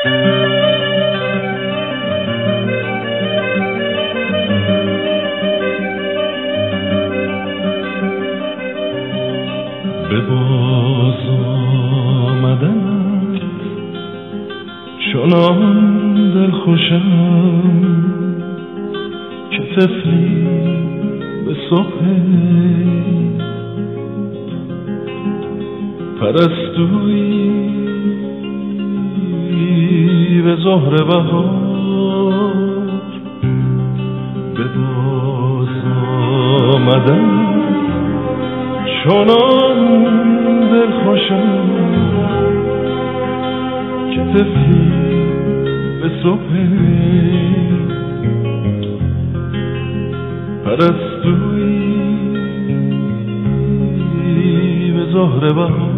به باز آمدنت چنان دلخوشم که طفلی به صبح پرستویی به ظهر بهار. به باز آمدن چنان دلخوشم که طفلی به صبح پرستویی به ظهر بهار.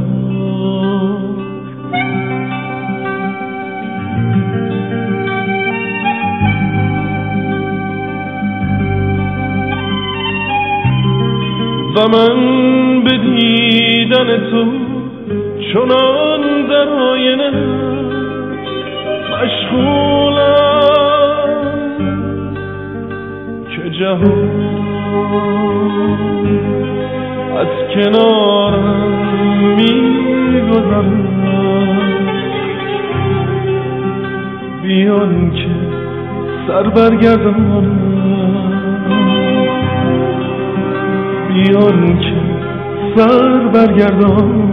و من به دیدن تو چنان در آینه مشغولم که جهان از کنارم می‌گذرد بیان که سر برگردانم، بیان که سر برگردانم.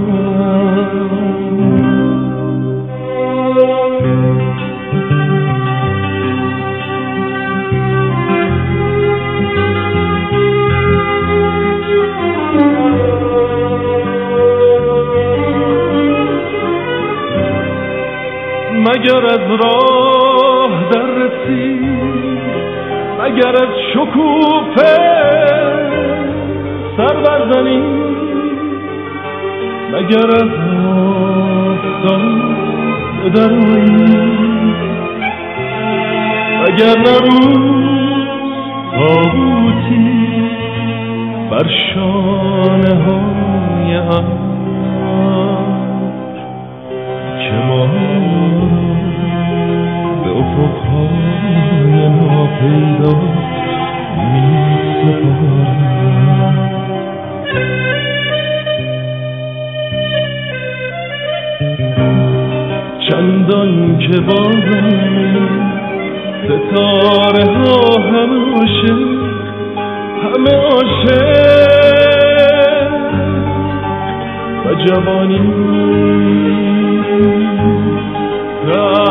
مگر از راه در رسی، مگر از شکوفه سر برزنی، مگر از آفتاب درایی، مگر نروز تابوتی بر شانه های که ما به افقهای ناپیدا می سپارد. چندان که بازم ستاره ها همه عاشق و جوانی